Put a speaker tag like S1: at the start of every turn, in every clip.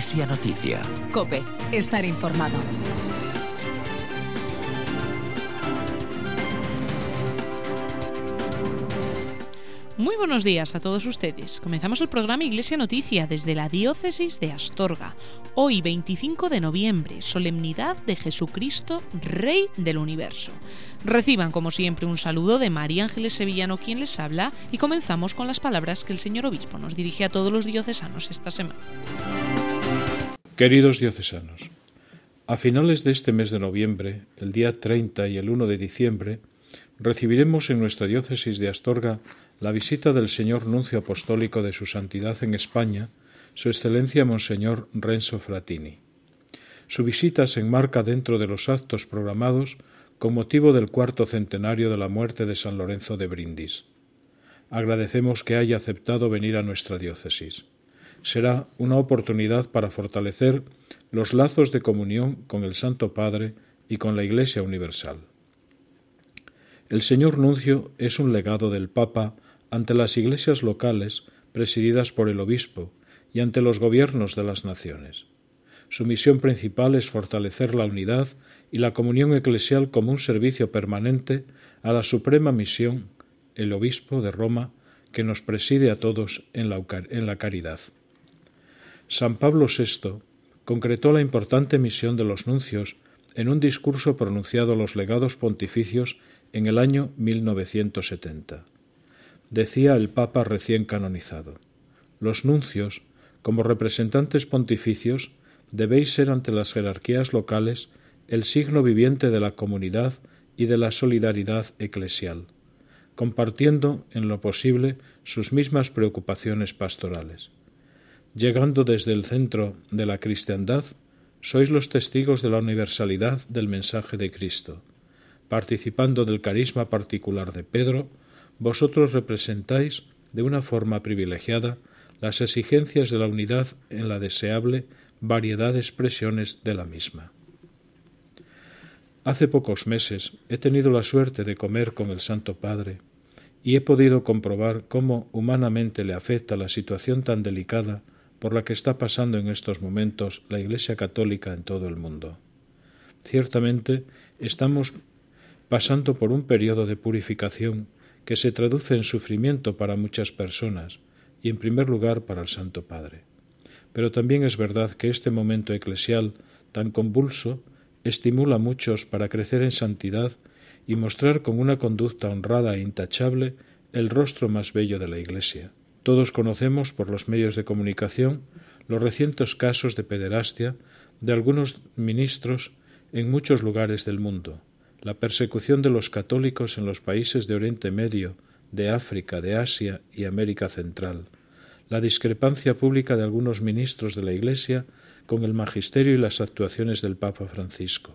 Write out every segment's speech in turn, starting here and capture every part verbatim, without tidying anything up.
S1: Iglesia Noticia.
S2: COPE, estar informado.
S3: Muy buenos días a todos ustedes. Comenzamos el programa Iglesia Noticia desde la Diócesis de Astorga. Hoy, veinticinco de noviembre, solemnidad de Jesucristo, Rey del Universo. Reciban, como siempre, un saludo de María Ángeles Sevillano, quien les habla, y comenzamos con las palabras que el señor obispo nos dirige a todos los diocesanos esta semana.
S4: Queridos diocesanos, a finales de este mes de noviembre, el día treinta y el uno de diciembre, recibiremos en nuestra diócesis de Astorga la visita del señor nuncio apostólico de su santidad en España, su excelencia Monseñor Renzo Frattini. Su visita se enmarca dentro de los actos programados con motivo del cuarto centenario de la muerte de San Lorenzo de Brindis. Agradecemos que haya aceptado venir a nuestra diócesis. Será una oportunidad para fortalecer los lazos de comunión con el Santo Padre y con la Iglesia Universal. El señor nuncio es un legado del Papa ante las iglesias locales presididas por el obispo y ante los gobiernos de las naciones. Su misión principal es fortalecer la unidad y la comunión eclesial como un servicio permanente a la suprema misión, el obispo de Roma, que nos preside a todos en la, en la caridad. San Pablo sexto concretó la importante misión de los nuncios en un discurso pronunciado a los legados pontificios en el año mil novecientos setenta. Decía el Papa recién canonizado: los nuncios, como representantes pontificios, debéis ser ante las jerarquías locales el signo viviente de la comunidad y de la solidaridad eclesial, compartiendo en lo posible sus mismas preocupaciones pastorales. Llegando desde el centro de la cristiandad, sois los testigos de la universalidad del mensaje de Cristo. Participando del carisma particular de Pedro, vosotros representáis de una forma privilegiada las exigencias de la unidad en la deseable variedad de expresiones de la misma. Hace pocos meses he tenido la suerte de comer con el Santo Padre y he podido comprobar cómo humanamente le afecta la situación tan delicada por la que está pasando en estos momentos la Iglesia Católica en todo el mundo. Ciertamente estamos pasando por un periodo de purificación que se traduce en sufrimiento para muchas personas y en primer lugar para el Santo Padre. Pero también es verdad que este momento eclesial tan convulso estimula a muchos para crecer en santidad y mostrar con una conducta honrada e intachable el rostro más bello de la Iglesia. Todos conocemos por los medios de comunicación los recientes casos de pederastia de algunos ministros en muchos lugares del mundo, la persecución de los católicos en los países de Oriente Medio, de África, de Asia y América Central, la discrepancia pública de algunos ministros de la Iglesia con el magisterio y las actuaciones del Papa Francisco.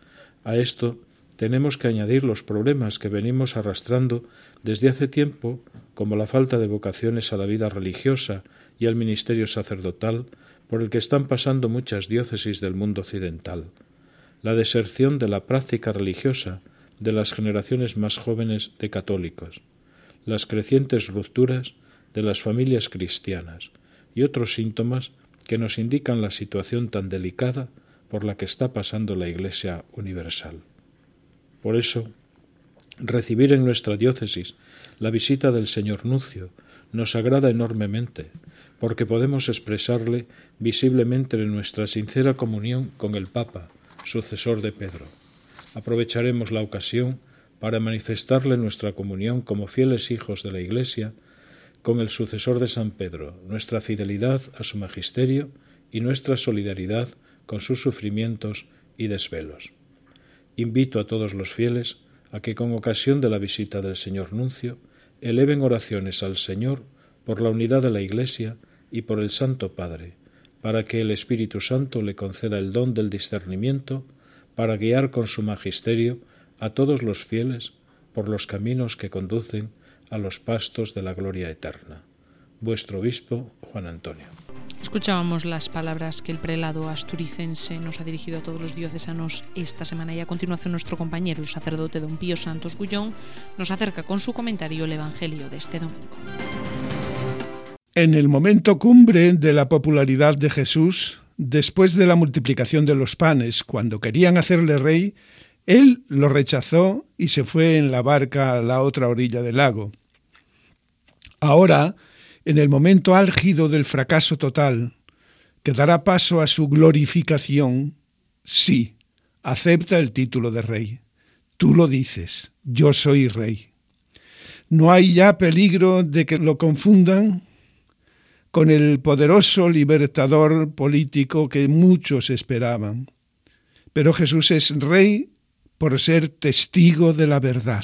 S4: A esto tenemos que añadir los problemas que venimos arrastrando desde hace tiempo, como la falta de vocaciones a la vida religiosa y al ministerio sacerdotal, por el que están pasando muchas diócesis del mundo occidental, la deserción de la práctica religiosa de las generaciones más jóvenes de católicos, las crecientes rupturas de las familias cristianas y otros síntomas que nos indican la situación tan delicada por la que está pasando la Iglesia Universal. Por eso, recibir en nuestra diócesis la visita del señor nuncio nos agrada enormemente, porque podemos expresarle visiblemente nuestra sincera comunión con el Papa, sucesor de Pedro. Aprovecharemos la ocasión para manifestarle nuestra comunión como fieles hijos de la Iglesia con el sucesor de San Pedro, nuestra fidelidad a su magisterio y nuestra solidaridad con sus sufrimientos y desvelos. Invito a todos los fieles a que con ocasión de la visita del señor nuncio eleven oraciones al Señor por la unidad de la Iglesia y por el Santo Padre, para que el Espíritu Santo le conceda el don del discernimiento para guiar con su magisterio a todos los fieles por los caminos que conducen a los pastos de la gloria eterna. Vuestro obispo, Juan Antonio.
S3: Escuchábamos las palabras que el prelado asturicense nos ha dirigido a todos los diocesanos esta semana, y a continuación nuestro compañero, el sacerdote don Pío Santos Gullón, nos acerca con su comentario el Evangelio de este domingo.
S5: En el momento cumbre de la popularidad de Jesús,
S1: después de la multiplicación de los panes, cuando querían hacerle rey, él lo rechazó y se fue en la barca a la otra orilla del lago. Ahora, en el momento álgido del fracaso total, que dará paso a su glorificación, sí, acepta el título de rey. Tú lo dices, yo soy rey. No hay ya peligro de que lo confundan con el poderoso libertador político que muchos esperaban. Pero Jesús es rey por ser testigo de la verdad.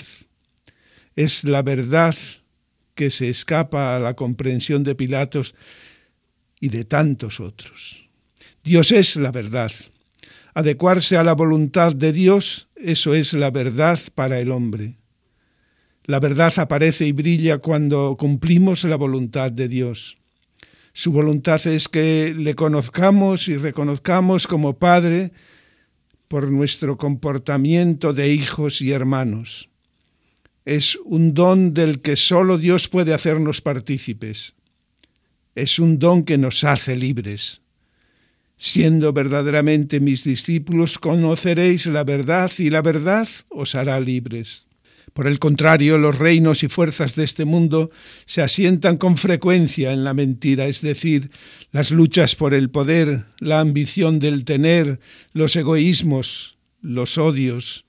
S1: Es la verdad que se escapa a la comprensión de Pilatos y de tantos otros. Dios es la verdad. Adecuarse a la voluntad de Dios, eso es la verdad para el hombre. La verdad aparece y brilla cuando cumplimos la voluntad de Dios. Su voluntad es que le conozcamos y reconozcamos como Padre por nuestro comportamiento de hijos y hermanos. Es un don del que solo Dios puede hacernos partícipes. Es un don que nos hace libres. Siendo verdaderamente mis discípulos, conoceréis la verdad y la verdad os hará libres. Por el contrario, los reinos y fuerzas de este mundo se asientan con frecuencia en la mentira, es decir, las luchas por el poder, la ambición del tener, los egoísmos, los odios.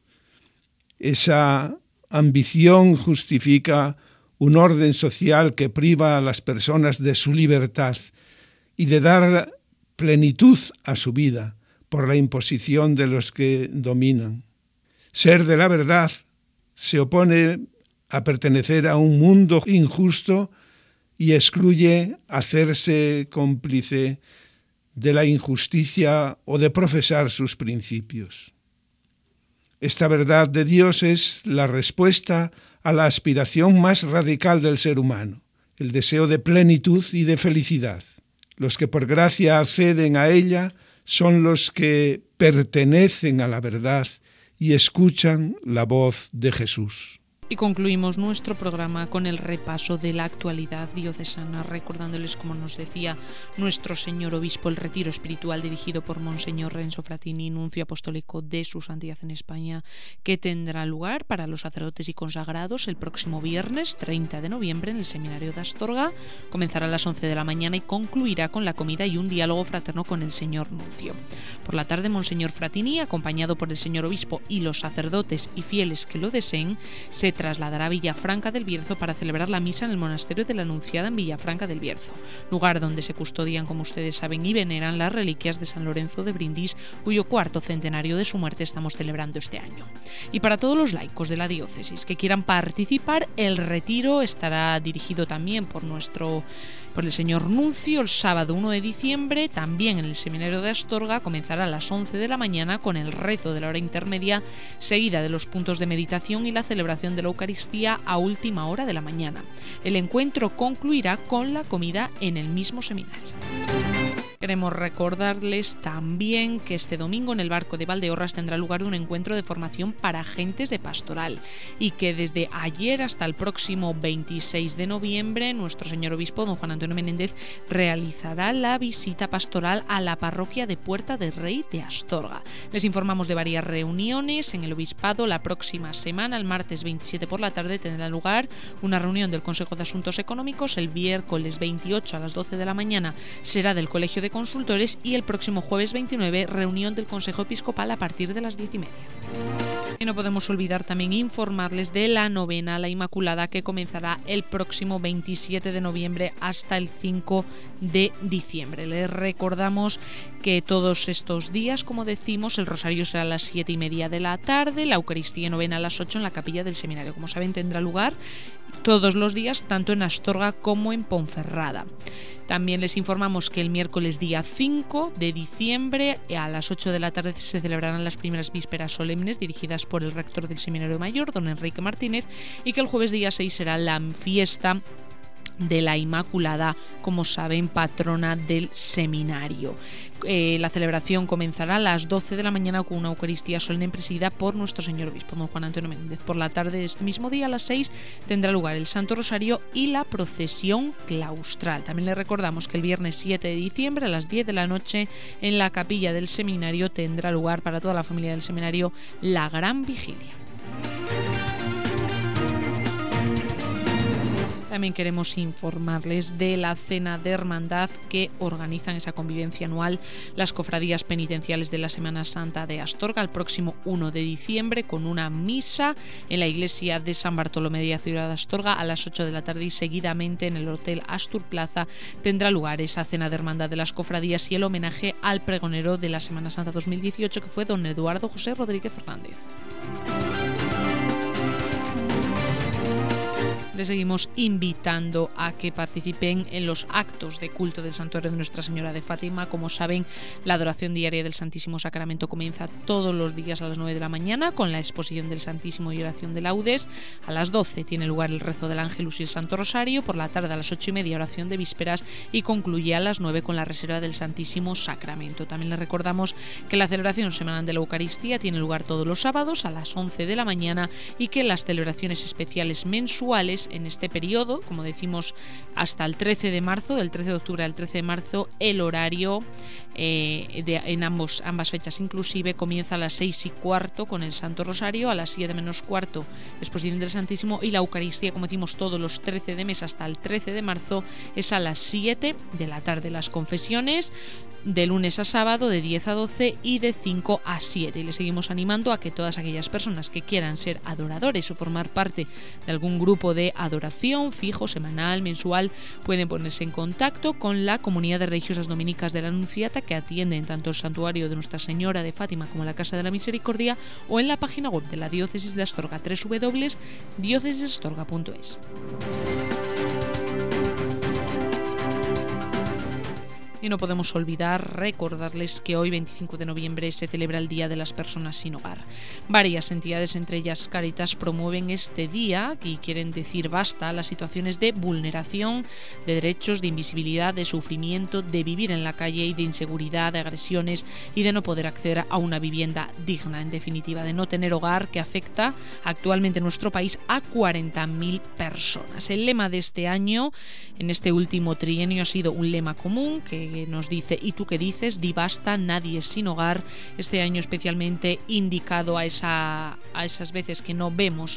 S1: Esa ambición justifica un orden social que priva a las personas de su libertad y de dar plenitud a su vida por la imposición de los que dominan. Ser de la verdad se opone a pertenecer a un mundo injusto y excluye hacerse cómplice de la injusticia o de profesar sus principios. Esta verdad de Dios es la respuesta a la aspiración más radical del ser humano, el deseo de plenitud y de felicidad. Los que por gracia acceden a ella son los que pertenecen a la verdad y escuchan la voz de Jesús.
S3: Y concluimos nuestro programa con el repaso de la actualidad diocesana, recordándoles, como nos decía nuestro señor obispo, el retiro espiritual dirigido por Monseñor Renzo Frattini, nuncio apostólico de su santidad en España, que tendrá lugar para los sacerdotes y consagrados el próximo viernes treinta de noviembre en el seminario de Astorga. Comenzará a las once de la mañana y concluirá con la comida y un diálogo fraterno con el señor nuncio. Por la tarde, Monseñor Frattini, acompañado por el señor obispo y los sacerdotes y fieles que lo deseen, se trasladará a Villafranca del Bierzo para celebrar la misa en el monasterio de la Anunciada en Villafranca del Bierzo, lugar donde se custodian, como ustedes saben, y veneran las reliquias de San Lorenzo de Brindis, cuyo cuarto centenario de su muerte estamos celebrando este año. Y para todos los laicos de la diócesis que quieran participar, el retiro estará dirigido también por nuestro por el señor nuncio el sábado uno de diciembre, también en el seminario de Astorga. Comenzará a las once de la mañana con el rezo de la hora intermedia, seguida de los puntos de meditación y la celebración de la Eucaristía a última hora de la mañana. El encuentro concluirá con la comida en el mismo seminario. Queremos recordarles también que este domingo en el barco de Valdeorras tendrá lugar un encuentro de formación para agentes de pastoral y que desde ayer hasta el próximo veintiséis de noviembre nuestro señor obispo don Juan Antonio Menéndez realizará la visita pastoral a la parroquia de Puerta del Rey de Astorga. Les informamos de varias reuniones en el obispado. La próxima semana, el martes veintisiete por la tarde, tendrá lugar una reunión del Consejo de Asuntos Económicos. El miércoles veintiocho a las doce de la mañana será del Colegio de Consultores y el próximo jueves veintinueve reunión del Consejo Episcopal a partir de las diez y media. Y no podemos olvidar también informarles de la novena a la Inmaculada que comenzará el próximo veintisiete de noviembre hasta el cinco de diciembre. Les recordamos que todos estos días, como decimos, el rosario será a las siete y media de la tarde, la Eucaristía novena a las ocho en la capilla del seminario. Como saben, tendrá lugar todos los días, tanto en Astorga como en Ponferrada. También les informamos que el miércoles día cinco de diciembre a las ocho de la tarde se celebrarán las primeras vísperas solemnes dirigidas por el rector del Seminario Mayor, don Enrique Martínez, y que el jueves día seis será la fiesta de la Inmaculada, como saben, patrona del seminario. Eh, la celebración comenzará a las doce de la mañana con una Eucaristía solemne presidida por nuestro señor obispo, don Juan Antonio Méndez. Por la tarde de este mismo día, a las seis, tendrá lugar el Santo Rosario y la procesión claustral. También le recordamos que el viernes siete de diciembre, a las diez de la noche, en la capilla del seminario tendrá lugar para toda la familia del seminario la gran vigilia. También queremos informarles de la cena de hermandad que organizan esa convivencia anual las cofradías penitenciales de la Semana Santa de Astorga el próximo uno de diciembre, con una misa en la iglesia de San Bartolomé de la ciudad de Astorga a las ocho de la tarde, y seguidamente en el Hotel Astur Plaza tendrá lugar esa cena de hermandad de las cofradías y el homenaje al pregonero de la Semana Santa dos mil dieciocho, que fue don Eduardo José Rodríguez Fernández. Les seguimos invitando a que participen en los actos de culto del Santuario de Nuestra Señora de Fátima. Como saben, la adoración diaria del Santísimo Sacramento comienza todos los días a las nueve de la mañana con la exposición del Santísimo y oración de laudes. A las doce tiene lugar el rezo del Ángelus y el Santo Rosario. Por la tarde a las ocho y media oración de vísperas, y concluye a las nueve con la reserva del Santísimo Sacramento. También les recordamos que la celebración semanal de la Eucaristía tiene lugar todos los sábados a las once de la mañana, y que las celebraciones especiales mensuales en este periodo, como decimos, hasta el trece de marzo, del trece de octubre al trece de marzo, el horario eh, de, en ambos, ambas fechas inclusive, comienza a las seis y cuarto con el Santo Rosario, a las siete menos cuarto exposición del Santísimo, y la Eucaristía, como decimos, todos los trece de mes hasta el trece de marzo es a las siete de la tarde. Las confesiones de lunes a sábado de diez a doce y de cinco a siete. Y les seguimos animando a que todas aquellas personas que quieran ser adoradores o formar parte de algún grupo de adoración fijo, semanal, mensual, pueden ponerse en contacto con la comunidad de religiosas dominicas de la Anunciata, que atienden tanto el santuario de Nuestra Señora de Fátima como la Casa de la Misericordia, o en la página web de la Diócesis de Astorga, doble u doble u doble u punto diócesis astorga punto es. Y no podemos olvidar recordarles que hoy, veinticinco de noviembre, se celebra el Día de las Personas Sin Hogar. Varias entidades, entre ellas Cáritas, promueven este día y quieren decir basta a las situaciones de vulneración de derechos, de invisibilidad, de sufrimiento, de vivir en la calle y de inseguridad, de agresiones y de no poder acceder a una vivienda digna, en definitiva, de no tener hogar, que afecta actualmente en nuestro país a cuarenta mil personas. El lema de este año, en este último trienio, ha sido un lema común que nos dice: ¿y tú qué dices? Di basta, nadie es sin hogar. Este año especialmente indicado a, esa, a esas veces que no vemos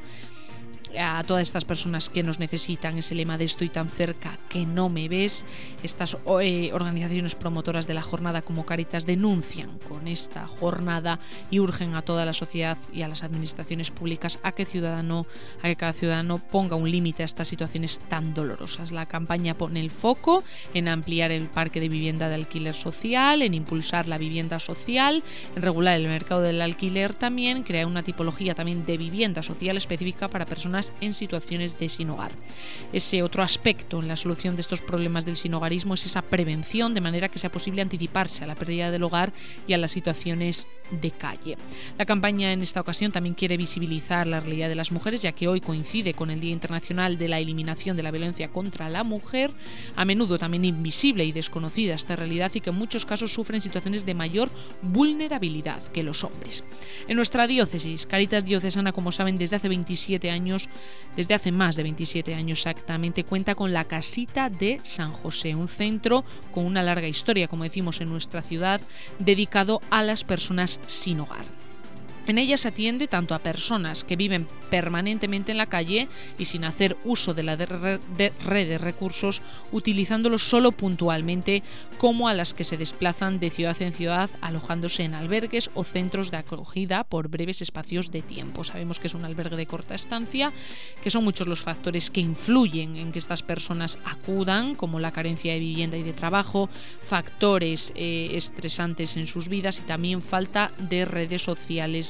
S3: a todas estas personas que nos necesitan, ese lema de estoy tan cerca que no me ves. Estas eh, organizaciones promotoras de la jornada, como Cáritas, denuncian con esta jornada y urgen a toda la sociedad y a las administraciones públicas a que ciudadano, a que cada ciudadano ponga un límite a estas situaciones tan dolorosas. La campaña pone el foco en ampliar el parque de vivienda de alquiler social, en impulsar la vivienda social, en regular el mercado del alquiler, también crear una tipología también de vivienda social específica para personas en situaciones de sin hogar. Ese otro aspecto en la solución de estos problemas del sinhogarismo es esa prevención, de manera que sea posible anticiparse a la pérdida del hogar y a las situaciones de calle. La campaña en esta ocasión también quiere visibilizar la realidad de las mujeres, ya que hoy coincide con el Día Internacional de la Eliminación de la Violencia contra la Mujer, a menudo también invisible y desconocida esta realidad, y que en muchos casos sufren situaciones de mayor vulnerabilidad que los hombres. En nuestra diócesis, Cáritas Diocesana, como saben, desde hace veintisiete años, desde hace más de veintisiete años exactamente, cuenta con la Casita de San José, un centro con una larga historia, como decimos, en nuestra ciudad, dedicado a las personas sin hogar. En ella se atiende tanto a personas que viven permanentemente en la calle y sin hacer uso de la red de recursos, utilizándolos solo puntualmente, como a las que se desplazan de ciudad en ciudad alojándose en albergues o centros de acogida por breves espacios de tiempo. Sabemos que es un albergue de corta estancia, que son muchos los factores que influyen en que estas personas acudan, como la carencia de vivienda y de trabajo, factores eh, estresantes en sus vidas y también falta de redes sociales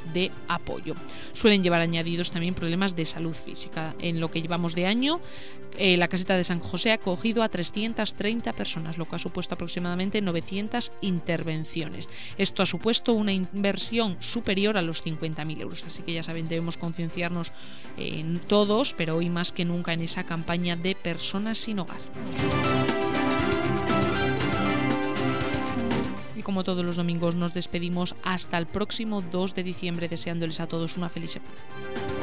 S3: de apoyo. Suelen llevar añadidos también problemas de salud física. En lo que llevamos de año, eh, la caseta de San José ha acogido a trescientas treinta personas, lo que ha supuesto aproximadamente novecientas intervenciones. Esto ha supuesto una inversión superior a los cincuenta mil euros, así que ya saben, debemos concienciarnos en todos, pero hoy más que nunca en esa campaña de personas sin hogar. Y como todos los domingos nos despedimos hasta el próximo dos de diciembre, deseándoles a todos una feliz semana.